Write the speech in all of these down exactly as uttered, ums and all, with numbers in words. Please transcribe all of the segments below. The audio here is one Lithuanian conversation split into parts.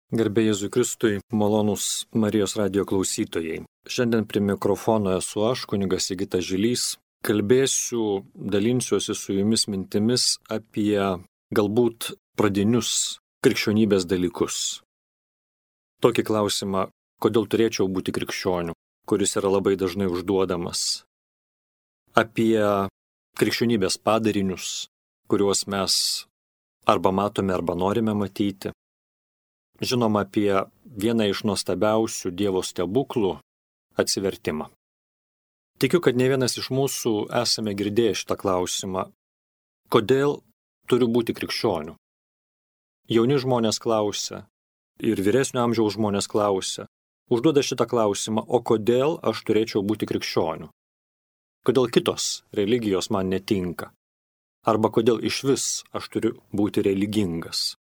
Garbė Jėzui Kristui, malonūs Marijos radijo klausytojai. Šiandien prie mikrofono esu aš, kunigas Sigitas Žilys. Kalbėsiu, dalinsiuosi su jumis mintimis apie galbūt pradinius krikščionybės dalykus. Tokį klausimą, kodėl turėčiau būti krikščioniu, kuris yra labai dažnai užduodamas. Apie krikščionybės padarinius, kuriuos mes arba matome, arba norime matyti. Žinoma, apie vieną iš nuostabiausių Dievo stebuklų – atsivertimą. Tikiu, kad ne vienas iš mūsų esame girdėję šitą klausimą. Kodėl turiu būti krikščioniu? Jauni žmonės klausia ir vyresnio amžiaus žmonės klausia, užduoda šitą klausimą, o kodėl aš turėčiau būti krikščioniu? Kodėl kitos religijos man netinka? Arba kodėl išvis aš turiu būti religingas?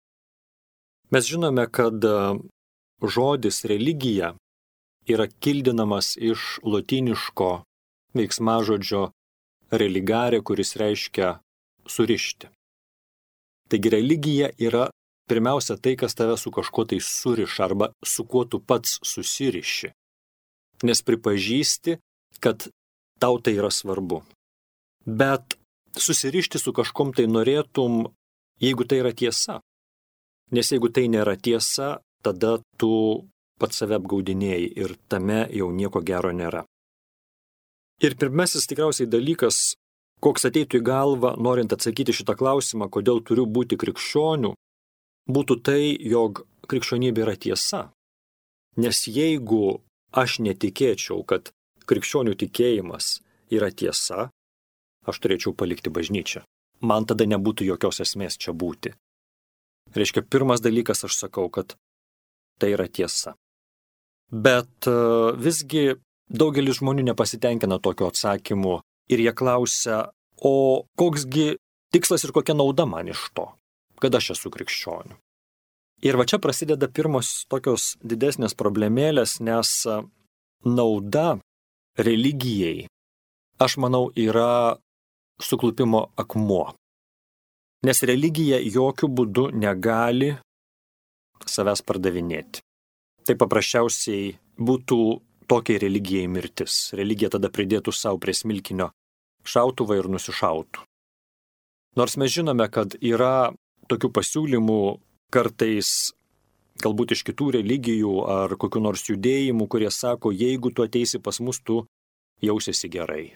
Mes žinome, kad žodis religija yra kildinamas iš lotyniško veiksmažodžio religare, kuris reiškia surišti. Taigi religija yra pirmiausia tai, kas tave su kažkuo tai suriša arba su kuo tu pats susiriši. Nes pripažįsti, kad tau tai yra svarbu. Bet susirišti su kažkom tai norėtum, jeigu tai yra tiesa. Nes jeigu tai nėra tiesa, tada tu pats save apgaudinėjai ir tame jau nieko gero nėra. Ir pirmasis tikriausiai dalykas, koks ateitų į galvą, norint atsakyti šitą klausimą, kodėl turiu būti krikščioniu, būtų tai, jog krikščionybė yra tiesa. Nes jeigu aš netikėčiau, kad krikščionių tikėjimas yra tiesa, aš turėčiau palikti bažnyčią. Man tada nebūtų jokios esmės čia būti. Reiškia, pirmas dalykas aš sakau, kad tai yra tiesa. Bet visgi daugelis žmonių nepasitenkina tokio atsakymu ir jie klausia, o koksgi tikslas ir kokia nauda man iš to, kad aš esu krikščioniu. Ir va čia prasideda pirmos tokios didesnės problemėlės, nes nauda religijai, aš manau, yra suklupimo akmuo. Nes religija jokių būdų negali savęs pardavinėti. Tai paprasčiausiai būtų tokiai religijai mirtis. Religija tada pridėtų savo prie smilkinio šautuvą ir nusišautų. Nors mes žinome, kad yra tokių pasiūlymų kartais galbūt iš kitų religijų ar kokių nors judėjimų, kurie sako, jeigu tu ateisi pas mus, tu jausiesi gerai.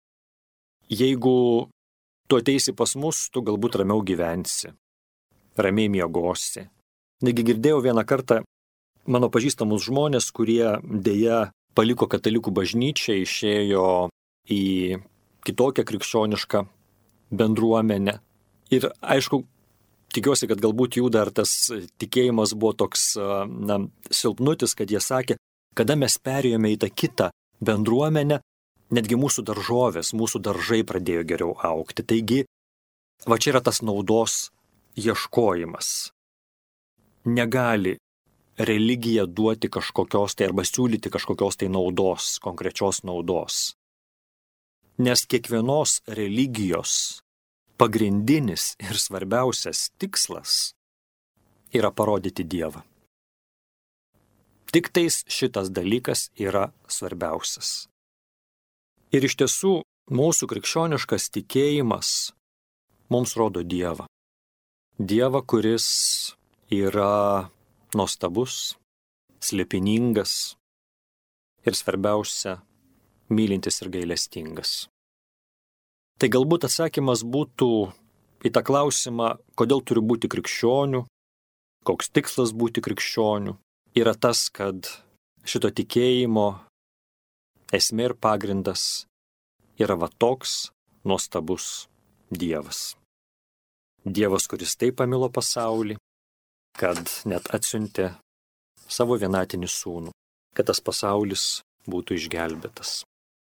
Jeigu tu ateisi pas mus, tu galbūt ramiau gyvensi, ramiai miegosi. Negi girdėjau vieną kartą mano pažįstamus žmonės, kurie dėja paliko katalikų bažnyčią, išėjo į kitokią krikščionišką bendruomenę. Ir aišku, tikiuosi, kad galbūt jų dar tas tikėjimas buvo toks na, silpnutis, kad jie sakė, kada mes perėjome į tą kitą bendruomenę, netgi mūsų daržovės, mūsų daržai pradėjo geriau augti. Taigi, va čia yra tas naudos ieškojimas. Negali religija duoti kažkokios tai arba siūlyti kažkokios tai naudos, konkrečios naudos. Nes kiekvienos religijos pagrindinis ir svarbiausias tikslas yra parodyti Dievą. Tik tais šitas dalykas yra svarbiausias. Ir iš tiesų, mūsų krikščioniškas tikėjimas mums rodo Dievą. Dievą, kuris yra nuostabus, slėpiningas ir svarbiausia, mylintis ir gailestingas. Tai galbūt atsakymas būtų į tą klausimą, kodėl turiu būti krikščioniu, koks tikslas būti krikščioniu, yra tas, kad šito tikėjimo esmė ir pagrindas yra va toks nuostabus Dievas. Dievas, kuris taip pamilo pasaulį, kad net atsiuntė savo vienatinį sūnų, kad tas pasaulis būtų išgelbėtas.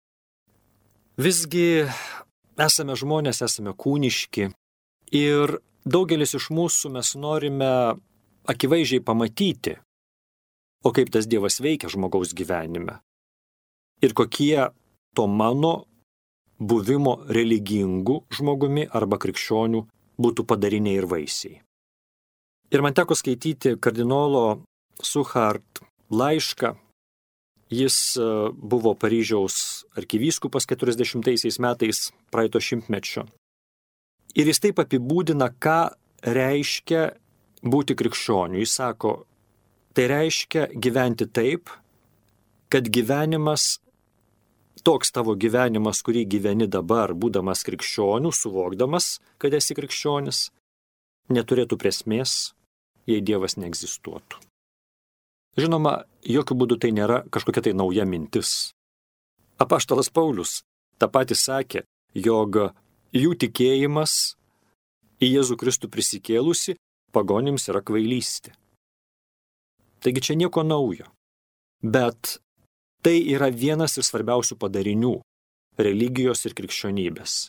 Visgi esame žmonės, esame kūniški ir daugelis iš mūsų mes norime akivaizdžiai pamatyti, o kaip tas Dievas veikia žmogaus gyvenime. Ir kokie to mano buvimo religingų žmogumi arba krikščionių būtų padariniai ir vaisiai. Ir man teko skaityti kardinolo Suchard laišką. Jis buvo Paryžiaus arkivyskupas keturiasdešimtaisiais metais praeito šimtmečio. Ir jis taip apibūdina, ką reiškia būti krikščioniu. Jis sako, tai reiškia gyventi taip, kad gyvenimas, toks tavo gyvenimas, kurį gyveni dabar, būdamas krikščioniu, suvokdamas, kad esi krikščionis, neturėtų prasmės, jei Dievas neegzistuotų. Žinoma, jokių būdų tai nėra kažkokia tai nauja mintis. Apaštalas Paulius tą patį sakė, jog jų tikėjimas į Jėzų Kristų prisikėlusi pagonims yra kvailystė. Taigi čia nieko naujo. Bet tai yra vienas iš svarbiausių padarinių religijos ir krikščionybės.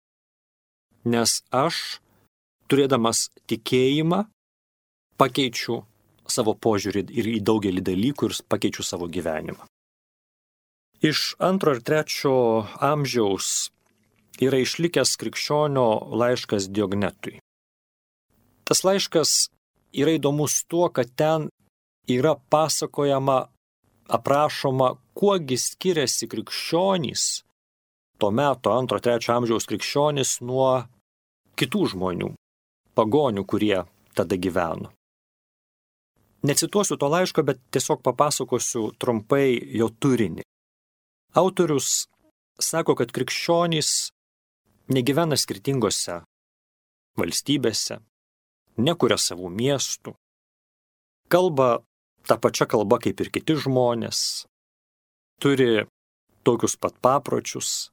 Nes aš, turėdamas tikėjimą, pakeičiu savo požiūrį ir į daugelį dalykų ir pakeičiu savo gyvenimą. Iš antro ir trečio amžiaus yra išlikęs krikščionio laiškas Diognetui. Tas laiškas yra įdomus tuo, kad ten yra pasakojama, aprašoma, kuogi skiriasi krikščionys, to meto antro trečio amžiaus krikščionys nuo kitų žmonių, pagonių, kurie tada gyveno. Necituosiu to laiško, bet tiesiog papasakosiu trumpai jo turinį. Autorius sako, kad krikščionys negyvena skirtingose valstybėse, nekuria savų miestų, kalba tą pačią kalbą kaip ir kiti žmonės, turi tokius pat papročius.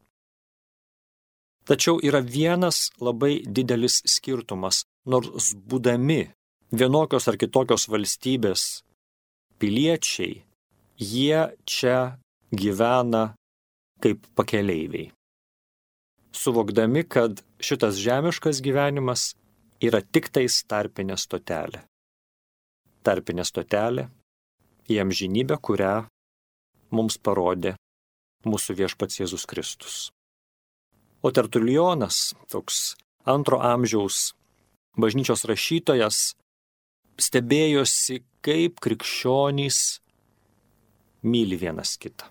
Tačiau yra vienas labai didelis skirtumas, nors būdami vienokios ar kitokios valstybės piliečiai, jie čia gyvena kaip pakeleiviai. Suvokdami, kad šitas žemiškas gyvenimas yra tik tais tarpinė stotelė. Tarpinė stotelė į amžinybę, kurią mums parodė mūsų viešpats Jėzus Kristus. O Tertulijonas, toks antro amžiaus bažnyčios rašytojas, stebėjosi, kaip krikščionys myli vienas kitą.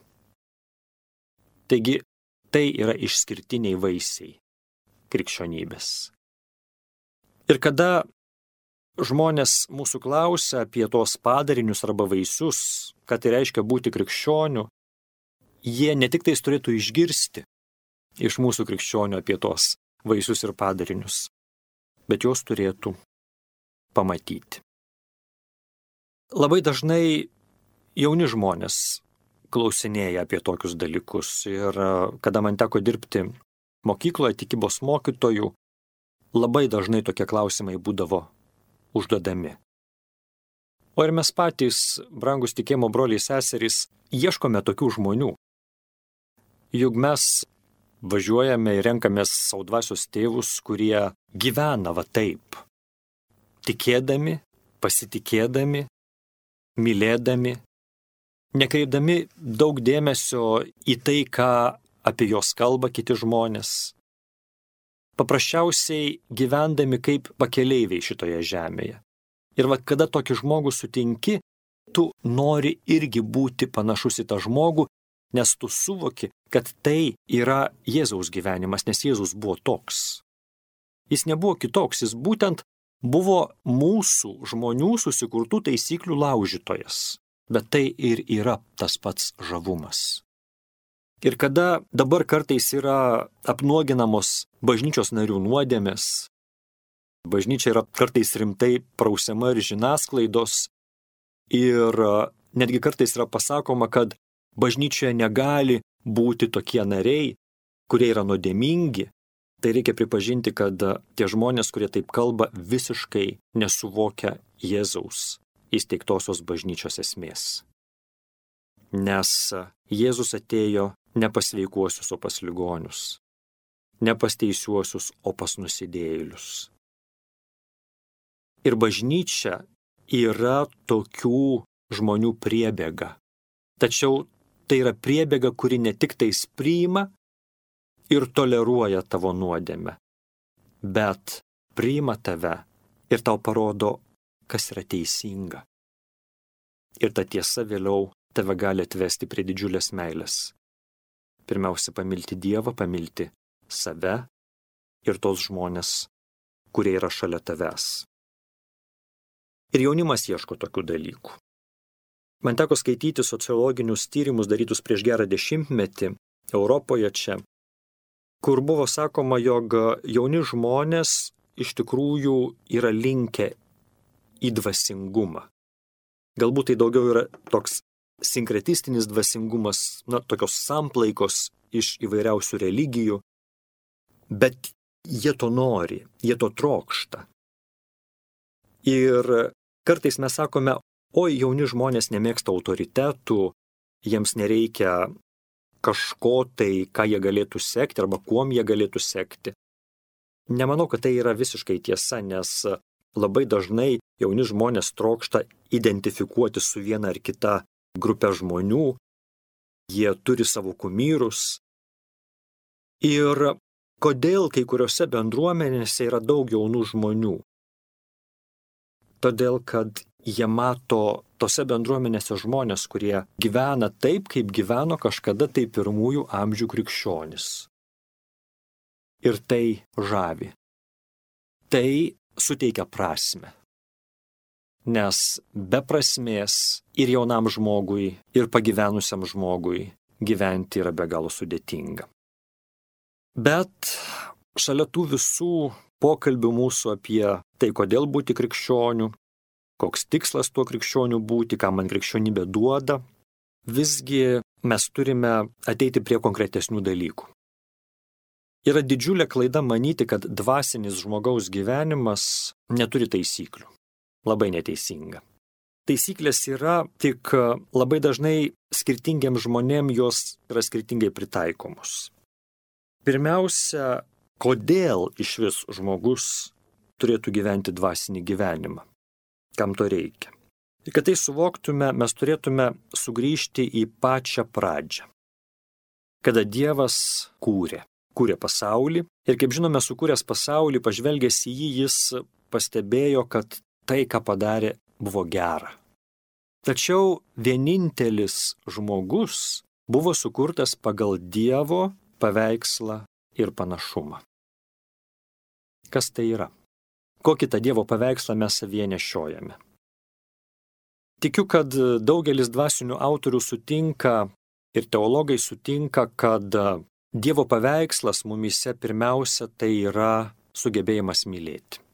Taigi, tai yra išskirtiniai vaisiai krikščionybės. Ir kada žmonės mūsų klausia apie tos padarinius arba vaisius, ką tai reiškia būti krikščioniu, jie ne tik tais turėtų išgirsti iš mūsų krikščionių apie tos vaisius ir padarinius, bet juos turėtų pamatyti. Labai dažnai jauni žmonės klausinėja apie tokius dalykus ir kada man teko dirbti mokykloje tikybos mokytojų, labai dažnai tokie klausimai būdavo užduodami. O ir mes patys, brangus tikėjimo broliai seserys, ieškome tokių žmonių. Juk mes važiuojame ir renkamės savo dvasios tėvus, kurie gyvena va taip, tikėdami, pasitikėdami, mylėdami, nekreipdami daug dėmesio į tai, ką apie juos kalba kiti žmonės. Paprasčiausiai gyvendami kaip pakeleiviai šitoje žemėje. Ir va, kada tokį žmogų sutinki, tu nori irgi būti panašus į tą žmogų, nes tu suvoki, kad tai yra Jėzaus gyvenimas, nes Jėzus buvo toks. Jis nebuvo kitoks, jis būtent buvo mūsų žmonių susikurtų taisyklių laužytojas, bet tai ir yra tas pats žavumas. Ir kada dabar kartais yra apnuoginamos bažnyčios narių nuodėmės, bažnyčia yra kartais rimtai prausiama ir žiniasklaidos, ir netgi kartais yra pasakoma, kad bažnyčioje negali būti tokie nariai, kurie yra nuodėmingi, tai reikia pripažinti, kad tie žmonės, kurie taip kalba, visiškai nesuvokia Jėzaus įsteigtosios bažnyčios esmės. Nes Jėzus atėjo ne pas sveikuosius, o pas ligonius, ne pas teisiuosius, o pas nusidėjėlius. Ir bažnyčia yra tokių žmonių priebėga. Tačiau tai yra priebėga, kuri ne tik tais priima ir toleruoja tavo nuodėmę, bet priima tave ir tau parodo, kas yra teisinga. Ir ta tiesa vėliau tave gali atvesti prie didžiulės meilės. Pirmiausia, pamilti Dievą, pamilti save ir tos žmonės, kurie yra šalia tavęs. Ir jaunimas ieško tokių dalykų. Man teko skaityti sociologinius tyrimus darytus prieš gerą dešimtmetį Europoje čia, kur buvo sakoma, jog jauni žmonės iš tikrųjų yra linkę į dvasingumą. Galbūt tai daugiau yra toks sinkretistinis dvasingumas, na, tokios samplaikos iš įvairiausių religijų, bet jie to nori, jie to trokšta. Ir kartais mes sakome, oi, jauni žmonės nemėgsta autoritetų, jiems nereikia kažko tai, ką jie galėtų sekti arba kuom jie galėtų sekti. Nemanau, kad tai yra visiškai tiesa, nes labai dažnai jauni žmonės trokšta identifikuoti su viena ar kita grupė žmonių, jie turi savo kumyrus. Ir kodėl kai kuriuose bendruomenėse yra daug jaunų žmonių? Todėl, kad jie mato tose bendruomenėse žmonės, kurie gyvena taip, kaip gyveno kažkada tai pirmųjų amžių krikščionys. Ir tai žavi. Tai suteikia prasmę. Nes be prasmės ir jaunam žmogui, ir pagyvenusiam žmogui gyventi yra be galo sudėtinga. Bet šalia tų visų pokalbių mūsų apie tai, kodėl būti krikščioniu, koks tikslas tuo krikščioniu būti, ką man krikščionybė duoda, visgi mes turime ateiti prie konkretesnių dalykų. Yra didžiulė klaida manyti, kad dvasinis žmogaus gyvenimas neturi taisyklių. Labai neteisinga. Taisyklės yra, tik labai dažnai skirtingiems žmonėms jos yra skirtingai pritaikomos. Pirmiausia, kodėl iš vis žmogus turėtų gyventi dvasinį gyvenimą? Kam to reikia? Ir kad tai suvoktume, mes turėtume sugrįžti į pačią pradžią. Kada Dievas kūrė, kūrė pasaulį ir, kaip žinome, sukūręs pasaulį, pažvelgęs į jį, jis pastebėjo, kad tai, ką padarė, buvo gera. Tačiau vienintelis žmogus buvo sukurtas pagal Dievo paveikslą ir panašumą. Kas tai yra? Kokį tą Dievo paveikslą mes savyje nešiojame? Tikiu, kad daugelis dvasinių autorių sutinka ir teologai sutinka, kad Dievo paveikslas mumyse pirmiausia tai yra sugebėjimas mylėti.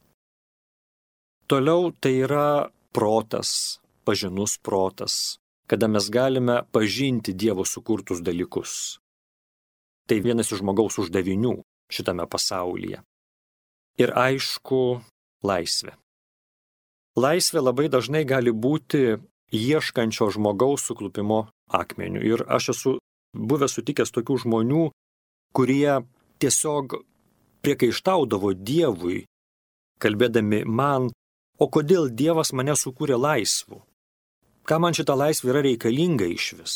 Toliau tai yra protas, pažinus protas, kada mes galime pažinti Dievo sukurtus dalykus. Tai vienas iš žmogaus uždavinių šitame pasaulyje. Ir aišku, laisvė. Laisvė labai dažnai gali būti ieškančio žmogaus suklupimo akmeniu. Ir aš esu buvęs sutikęs tokių žmonių, kurie tiesiog priekaištaudavo Dievui, kalbėdami man, o kodėl Dievas mane sukūrė laisvu? Ką man šita laisvė yra reikalinga iš vis?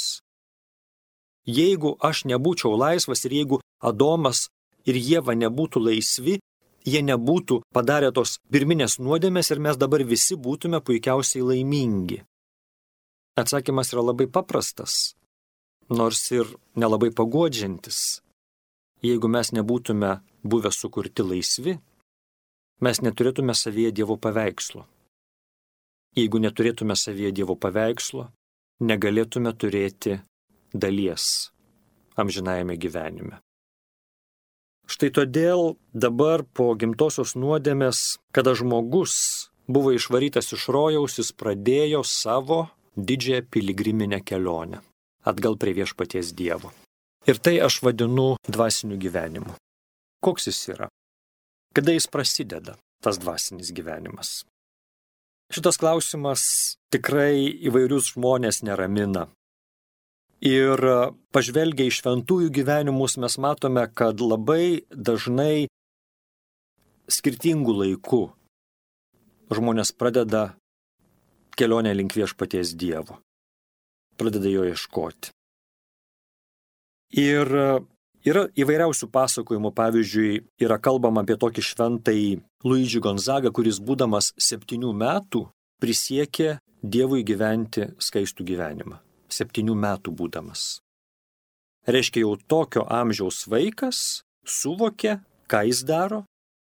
Jeigu aš nebūčiau laisvas ir jeigu Adomas ir Ieva nebūtų laisvi, jie nebūtų padarę tos pirminės nuodėmės ir mes dabar visi būtume puikiausiai laimingi. Atsakymas yra labai paprastas, nors ir nelabai paguodžiantis. Jeigu mes nebūtume buvę sukurti laisvi, mes neturėtume savyje Dievo paveikslo. Jeigu neturėtume savyje Dievo paveikslo, negalėtume turėti dalies amžinajame gyvenime. Štai todėl dabar po gimtosios nuodėmės, kada žmogus buvo išvarytas iš rojaus, jis pradėjo savo didžiąją piligriminę kelionę atgal prie viešpaties Dievo. Ir tai aš vadinu dvasiniu gyvenimu. Koks jis yra? Kada jis prasideda, tas dvasinis gyvenimas? Šitas klausimas tikrai įvairius žmonės neramina. Ir pažvelgę į šventųjų gyvenimus mes matome, kad labai dažnai skirtingų laikų žmonės pradeda kelionę link viešpaties Dievo. Pradeda jo ieškoti. Ir yra įvairiausių pasakojimų, pavyzdžiui, yra kalbama apie tokį šventąjį Luigi Gonzaga, kuris būdamas septynių metų prisiekė Dievui gyventi skaistų gyvenimą, septynių metų būdamas. Reiškia, jau tokio amžiaus vaikas suvokė, ką jis daro,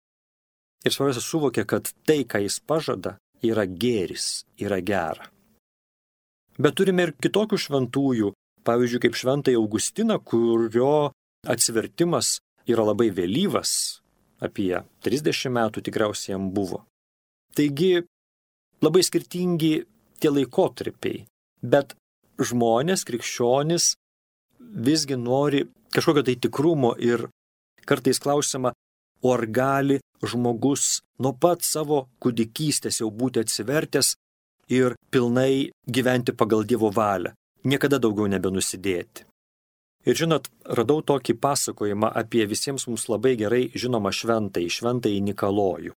ir svarbiausia suvokė, kad tai, ką jis pažada, yra gėris, yra gera. Bet turime ir kitokių šventųjų, pavyzdžiui, kaip šventąjį Augustiną, kurio atsivertimas yra labai vėlyvas, apie trisdešimt metų tikriausiai jam buvo. Taigi, labai skirtingi tie laikotarpiai, bet žmonės, krikščionys visgi nori kažkokio tai tikrumo ir kartais klausima, o ar gali žmogus nuo pat savo kūdikystės jau būti atsivertęs ir pilnai gyventi pagal Dievo valią, niekada daugiau nebenusidėti. Ir žinot, radau tokį pasakojimą apie visiems mums labai gerai žinomą šventąjį, šventąjį Nikolojų.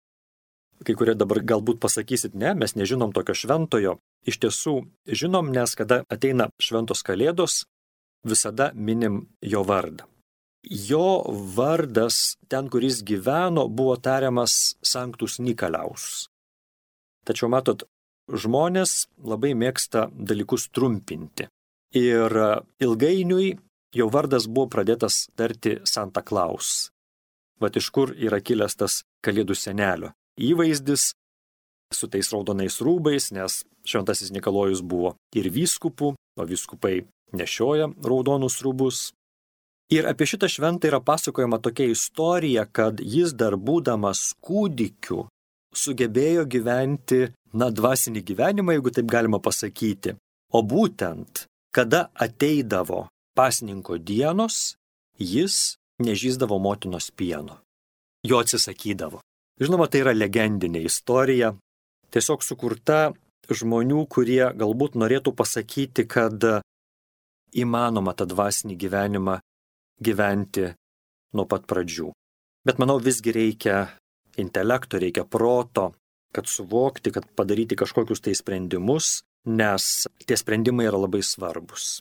Kai kurie dabar galbūt pasakysit, ne, mes nežinom tokio šventojo. Iš tiesų žinom, nes kada ateina šventos kalėdos, visada minim jo vardą. Jo vardas, ten, kur jis gyveno, buvo tariamas Sanctus Nikolaus. Tačiau matot, žmonės labai mėgsta dalykus trumpinti. Ir ilgainiui jo vardas buvo pradėtas tarti Santa Claus. Vat iš kur yra kilęs tas kalėdų senelio įvaizdis su tais raudonais rūbais, nes šventasis Nikolojus buvo ir vyskupų, o vyskupai nešioja raudonus rūbus. Ir apie šitą šventą yra pasakojama tokia istorija, kad jis dar būdamas kūdikiu sugebėjo gyventi, na, dvasinį gyvenimą, jeigu taip galima pasakyti. O būtent, kada ateidavo pasninko dienos, jis nežįsdavo motinos pieno. Jo atsisakydavo. Žinoma, tai yra legendinė istorija, tiesiog sukurta žmonių, kurie galbūt norėtų pasakyti, kad įmanoma tą dvasinį gyvenimą gyventi nuo pat pradžių. Bet manau, visgi reikia intelekto, reikia proto, kad suvokti, kad padaryti kažkokius tai sprendimus, nes tie sprendimai yra labai svarbus.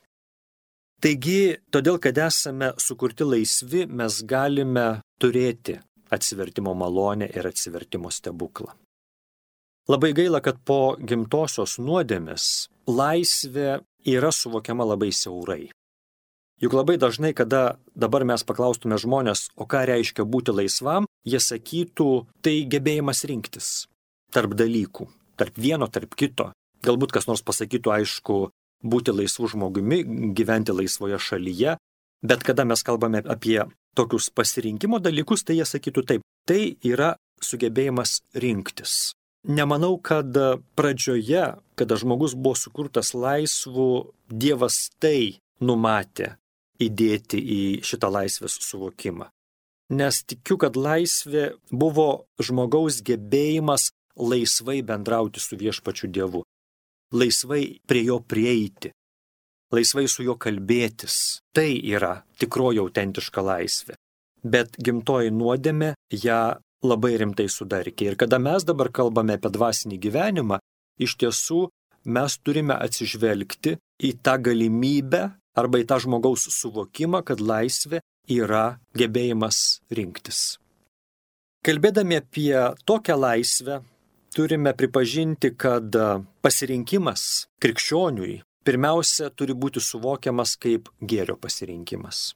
Taigi, todėl, kad esame sukurti laisvi, mes galime turėti atsivertimo malonę ir atsivertimo stebuklą. Labai gaila, kad po gimtosios nuodėmės laisvė yra suvokiama labai siaurai. Juk labai dažnai, kada dabar mes paklaustume žmonės, o ką reiškia būti laisvam, jie sakytų, tai gebėjimas rinktis tarp dalykų, tarp vieno, tarp kito. Galbūt kas nors pasakytų, aišku, būti laisvu žmogumi, gyventi laisvoje šalyje, bet kada mes kalbame apie tokius pasirinkimo dalykus, tai jie sakytų taip, tai yra sugebėjimas rinktis. Nemanau, kad pradžioje, kada žmogus buvo sukurtas laisvu, Dievas tai numatė įdėti į šitą laisvės suvokimą. Nes tikiu, kad laisvė buvo žmogaus gebėjimas laisvai bendrauti su viešpačiu Dievu, laisvai prie jo prieiti, laisvai su juo kalbėtis. Tai yra tikroji autentiška laisvė. Bet gimtoji nuodėmė ją labai rimtai sudarkė. Ir kada mes dabar kalbame apie dvasinį gyvenimą, iš tiesų mes turime atsižvelgti į tą galimybę arba į tą žmogaus suvokimą, kad laisvė yra gebėjimas rinktis. Kalbėdami apie tokią laisvę, turime pripažinti, kad pasirinkimas krikščioniui pirmiausia turi būti suvokiamas kaip gėrio pasirinkimas.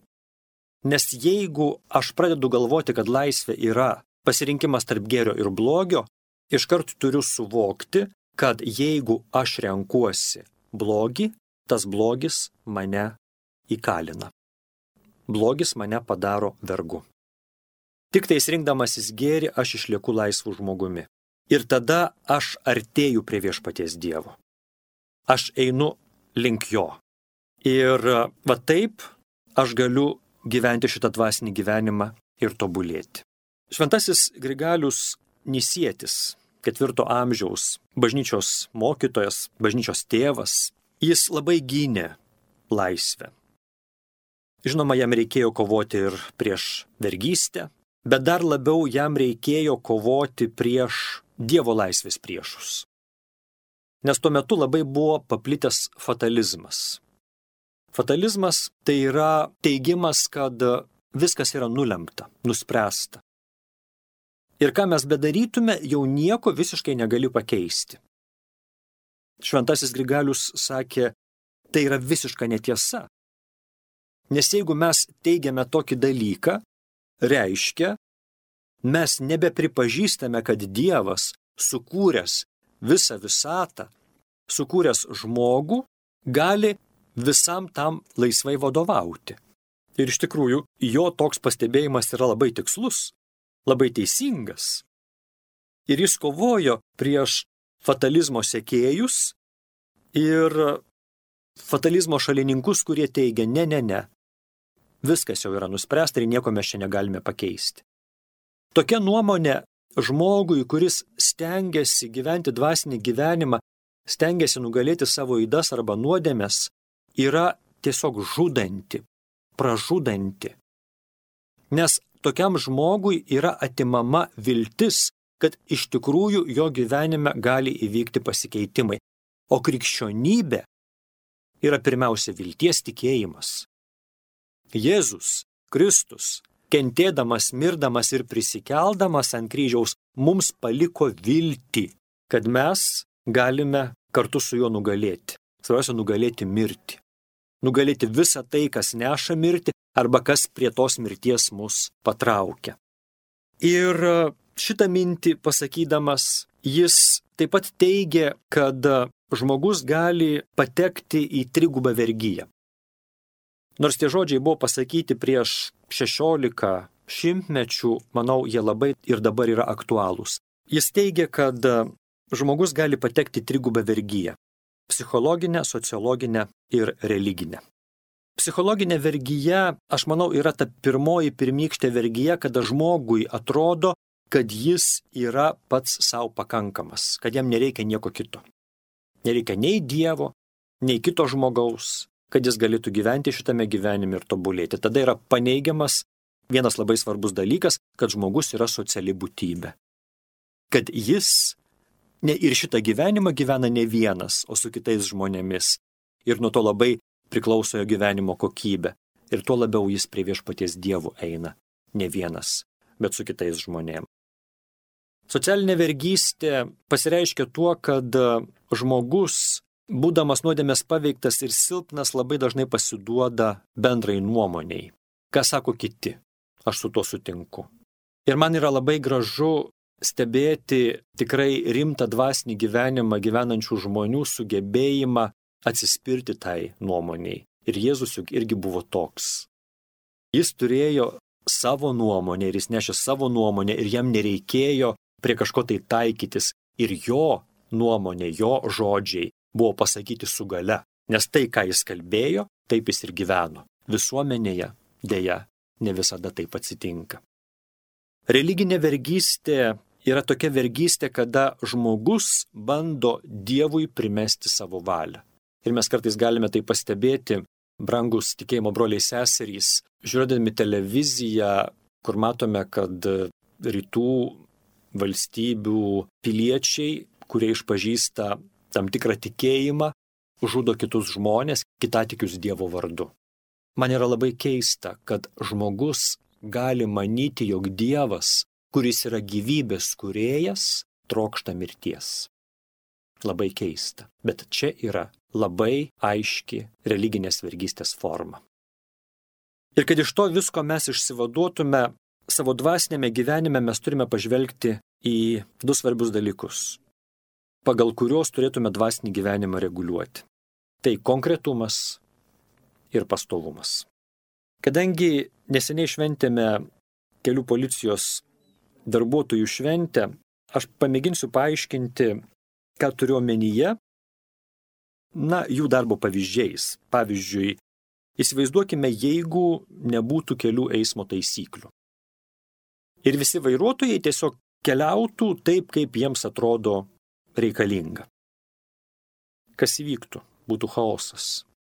Nes jeigu aš pradedu galvoti, kad laisvė yra pasirinkimas tarp gėrio ir blogio, iškart turiu suvokti, kad jeigu aš renkuosi blogį, tas blogis mane įkalina. Blogis mane padaro vergu. Tik tais rinkdamasis gėrį aš išlieku laisvu žmogumi. Ir tada aš artėju prie viešpaties Dievo. Aš einu link jo. Ir va taip aš galiu gyventi šitą dvasinį gyvenimą ir tobulėti. Šventasis Grigalius Nisietis, ketvirto amžiaus bažnyčios mokytojas, bažnyčios tėvas, jis labai gynė laisvę. Žinoma, jam reikėjo kovoti ir prieš vergystę, bet dar labiau jam reikėjo kovoti prieš Dievo laisvės priešus. Nes tuo metu labai buvo paplitęs fatalizmas. Fatalizmas tai yra teigimas, kad viskas yra nulemta, nuspręsta. Ir ką mes bedarytume, jau nieko visiškai negali pakeisti. Šventasis Grigalius sakė, tai yra visiška netiesa. Nes jeigu mes teigiame tokį dalyką, reiškia, mes nebepripažįstame, kad Dievas, sukūręs visą visatą, sukūręs žmogų, gali visam tam laisvai vadovauti. Ir iš tikrųjų, jo toks pastebėjimas yra labai tikslus, labai teisingas. Ir jis kovojo prieš fatalizmo sekėjus ir fatalizmo šalininkus, kurie teigia, ne, ne, ne. Viskas jau yra nuspręsta ir nieko mes čia negalime pakeisti. Tokia nuomonė žmogui, kuris stengiasi gyventi dvasinį gyvenimą, stengiasi nugalėti savo ydas arba nuodėmes, yra tiesiog žudanti, pražudanti. Nes tokiam žmogui yra atimama viltis, kad iš tikrųjų jo gyvenime gali įvykti pasikeitimai. O krikščionybė yra pirmiausia vilties tikėjimas. Jėzus, Kristus, kentėdamas, mirdamas ir prisikeldamas ant kryžiaus, mums paliko viltį, kad mes galime kartu su juo nugalėti. Svarbiausia, nugalėti mirtį. Nugalėti visą tai, kas neša mirtį arba kas prie tos mirties mus patraukia. Ir šitą mintį pasakydamas, jis taip pat teigia, kad žmogus gali patekti į trigubą vergiją. Nors tie žodžiai buvo pasakyti prieš šešiolika šimtmečių, manau, jie labai ir dabar yra aktualūs. Jis teigia, kad žmogus gali patekti į trigubą vergiją – psichologinę, sociologinę ir religinę. Psichologinė vergija, aš manau, yra ta pirmoji pirmykštė vergija, kada žmogui atrodo, kad jis yra pats savo pakankamas, kad jam nereikia nieko kito. Nereikia nei Dievo, nei kito žmogaus, kad jis galėtų gyventi šitame gyvenime ir tobulėti. Tada yra paneigiamas vienas labai svarbus dalykas, kad žmogus yra sociali būtybė. Kad jis ne ir šitą gyvenimą gyvena ne vienas, o su kitais žmonėmis. Ir nuo to labai priklauso jo gyvenimo kokybė. Ir tuo labiau jis prie viešpaties Dievo eina. Ne vienas, bet su kitais žmonėmis. Socialinė vergystė pasireiškia tuo, kad žmogus, būdamas nuodėmės paveiktas ir silpnas, labai dažnai pasiduoda bendrai nuomoniai. Ką sako kiti? Aš su tuo sutinku. Ir man yra labai gražu stebėti tikrai rimtą dvasinį gyvenimą gyvenančių žmonių sugebėjimą atsispirti tai nuomoniai. Ir Jėzus juk irgi buvo toks. Jis turėjo savo nuomonę ir jis nešė savo nuomonę ir jam nereikėjo prie kažko tai taikytis. Ir jo nuomonė, jo žodžiai buvo pasakyti su gale. Nes tai, ką jis kalbėjo, taip jis ir gyveno. Visuomenėje, dėja, ne visada taip atsitinka. Religinė vergystė yra tokia vergystė, kada žmogus bando Dievui primesti savo valią. Ir mes kartais galime tai pastebėti, brangus tikėjimo broliai seserys, žiūrėdami televiziją, kur matome, kad rytų valstybių piliečiai, kurie išpažįsta tam tikrą tikėjimą, žudo kitus žmonės, kitatikius Dievo vardu. Man yra labai keista, kad žmogus gali manyti, jog Dievas, kuris yra gyvybės kūrėjas, trokšta mirties. Labai keista, bet čia yra labai aiški religinės vergystės forma. Ir kad iš to visko mes išsivaduotume, savo dvasinėme gyvenime mes turime pažvelgti į du svarbius dalykus, pagal kurios turėtume dvasinį gyvenimą reguliuoti. Tai konkretumas ir pastovumas. Kadangi neseniai šventėme kelių policijos darbuotojų šventę, aš pamėginsiu paaiškinti, ką turiu omenyje, na, jų darbo pavyzdžiais. Pavyzdžiui, įsivaizduokime, jeigu nebūtų kelių eismo taisyklių. Ir visi vairuotojai tiesiog keliautų taip, kaip jiems atrodo reikalinga. Kas įvyktų? Būtų chaosas.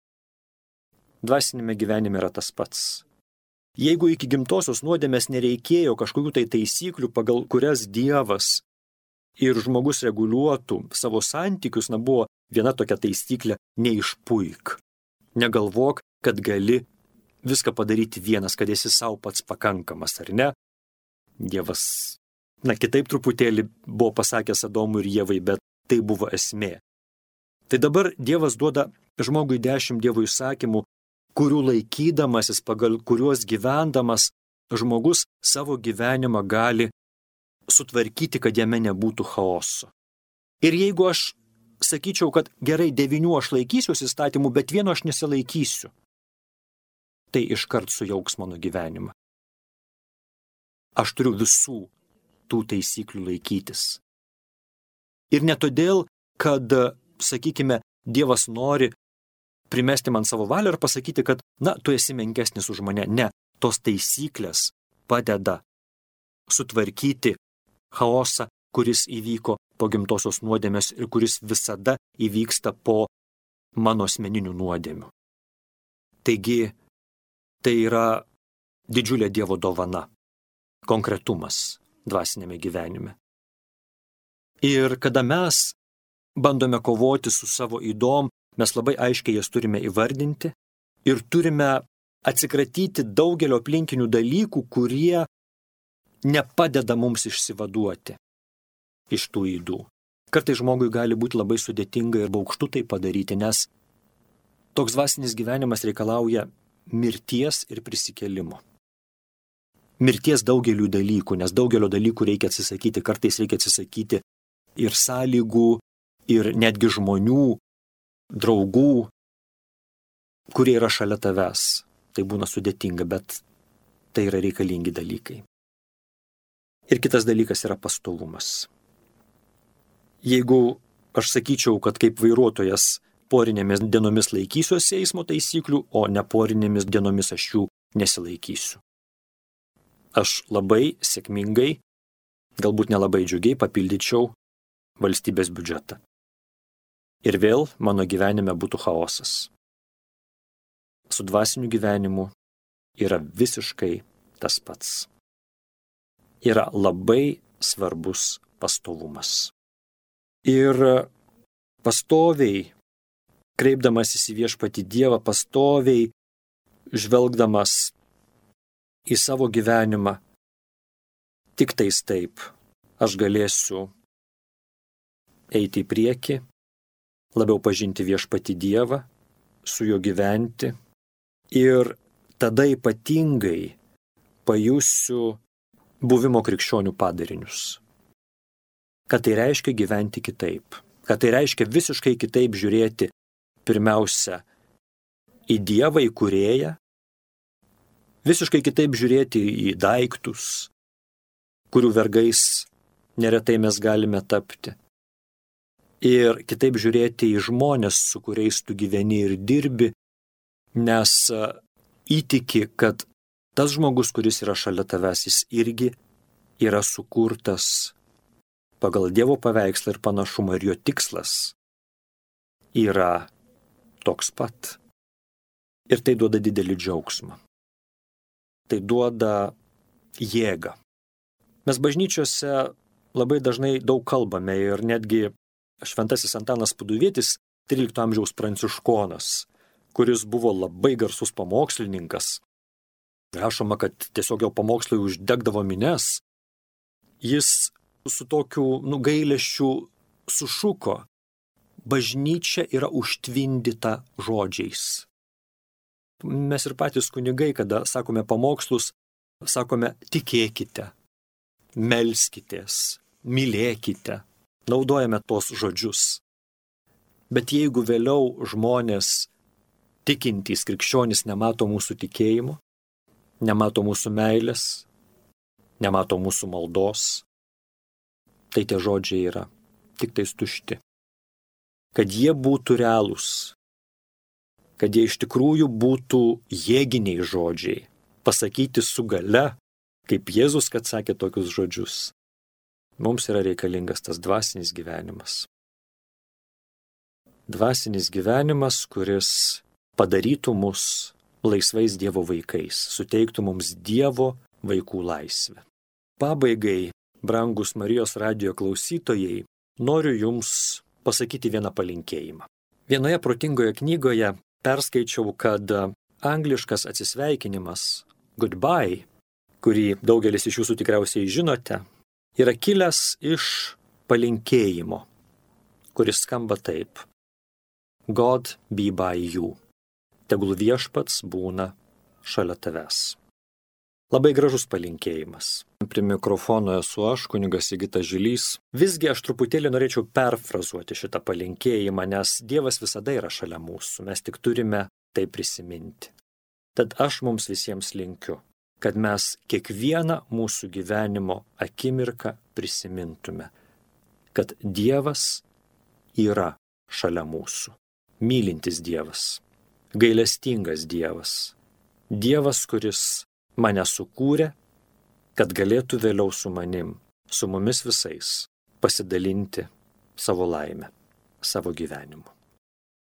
Dvasinėme gyvenime yra tas pats. Jeigu iki gimtosios nuodėmės nereikėjo kažkokių tai taisyklių, pagal kurias Dievas ir žmogus reguliuotų savo santykius, na, buvo viena tokia taisyklė – neišpuik. Negalvok, kad gali viską padaryti vienas, kad esi savo pats pakankamas, ar ne? Dievas Na, kitaip truputėlį buvo pasakęs Adomui ir Ievai, bet tai buvo esmė. Tai dabar Dievas duoda žmogui dešimt Dievo įsakymų, kurių laikydamasis, pagal kuriuos gyvendamas, žmogus savo gyvenimą gali sutvarkyti, kad jame nebūtų chaoso. Ir jeigu aš sakyčiau, kad gerai, devynių aš laikysiuosi įstatymų, bet vieno aš nesilaikysiu, tai iškart sujauks mano gyvenimą. Aš turiu visų tų taisyklių laikytis. Ir ne todėl, kad, sakykime, Dievas nori primesti man savo valią ir pasakyti, kad, na, tu esi menkesnis už mane. Ne, tos taisyklės padeda sutvarkyti chaosą, kuris įvyko po gimtosios nuodėmės ir kuris visada įvyksta po mano asmeninių nuodėmių. Taigi, tai yra didžiulė Dievo dovana, konkretumas dvasinėme gyvenime. Ir kada mes bandome kovoti su savo ydom, mes labai aiškiai jas turime įvardinti ir turime atsikratyti daugelio aplinkinių dalykų, kurie nepadeda mums išsivaduoti iš tų ydų. Kartais žmogui gali būti labai sudėtinga ir baugštu tai padaryti, nes toks dvasinis gyvenimas reikalauja mirties ir prisikėlimo. Mirties daugelių dalykų, nes daugelio dalykų reikia atsisakyti, kartais reikia atsisakyti ir sąlygų, ir netgi žmonių, draugų, kurie yra šalia tavęs. Tai būna sudėtinga, bet tai yra reikalingi dalykai. Ir kitas dalykas yra pastovumas. Jeigu aš sakyčiau, kad kaip vairuotojas porinėmis dienomis laikysiuosi eismo taisyklių, o neporinėmis dienomis aš jų nesilaikysiu. Aš labai sėkmingai, galbūt nelabai džiugiai papildyčiau valstybės biudžetą. Ir vėl mano gyvenime būtų chaosas. Su dvasiniu gyvenimu yra visiškai tas pats. Yra labai svarbus pastovumas. Ir pastoviai, kreipdamasis į viešpatį Dievą, pastoviai žvelgdamas į savo gyvenimą, tik tais taip aš galėsiu eiti į priekį, labiau pažinti viešpatį Dievą, su juo gyventi ir tada ypatingai pajusiu buvimo krikščionių padarinius. Kad tai reiškia gyventi kitaip, kad tai reiškia visiškai kitaip žiūrėti pirmiausia į Dievą, į Kūrėją, visiškai kitaip žiūrėti į daiktus, kurių vergais neretai mes galime tapti. Ir kitaip žiūrėti į žmonės, su kuriais tu gyveni ir dirbi, nes įtiki, kad tas žmogus, kuris yra šalia tavęs, jis irgi yra sukurtas pagal Dievo paveikslą ir panašumą, ir jo tikslas yra toks pat. Ir tai duoda didelį džiaugsmą. Tai duoda jėgą. Mes bažnyčiose labai dažnai daug kalbame ir netgi šventasis Antanas Paduvietis, trylikto amžiaus pranciškonas, kuris buvo labai garsus pamokslininkas. Rašoma, kad tiesiog jo pamokslai uždegdavo mines. Jis su tokiu nugailesčiu sušuko: bažnyčia yra užtvindyta žodžiais. Mes ir patys kunigai, kada sakome pamokslus, sakome tikėkite, melskitės, mylėkite, naudojame tos žodžius. Bet jeigu vėliau žmonės tikintys krikščionys nemato mūsų tikėjimo, nemato mūsų meilės, nemato mūsų maldos, tai tie žodžiai yra tik tais tušti. Kad jie būtų realūs, kad jie iš tikrųjų būtų jėginiai žodžiai, pasakyti su gale, kaip Jėzus, kad sakė tokius žodžius. Mums yra reikalingas tas dvasinis gyvenimas. Dvasinis gyvenimas, kuris padarytų mus laisvais Dievo vaikais, suteiktų mums Dievo vaikų laisvę. Pabaigai, brangus Marijos radijo klausytojai, noriu jums pasakyti vieną palinkėjimą. Vienoje protingoje knygoje perskaičiau, kad angliškas atsisveikinimas goodbye, kurį daugelis iš jūsų tikriausiai žinote, yra kilęs iš palinkėjimo, kuris skamba taip: God be by you. Tegul viešpats būna šalia tavęs. Labai gražus palinkėjimas. Prie mikrofono esu aš, kunigas Sigitas Žilys. Visgi aš truputėlį norėčiau perfrazuoti šitą palinkėjimą, nes Dievas visada yra šalia mūsų, mes tik turime tai prisiminti. Tad aš mums visiems linkiu, kad mes kiekvieną mūsų gyvenimo akimirką prisimintume, kad Dievas yra šalia mūsų. Mylintis Dievas, gailestingas Dievas, Dievas, kuris mane sukūrė, kad galėtų vėliau su manim, su mumis visais, pasidalinti savo laimę, savo gyvenimu.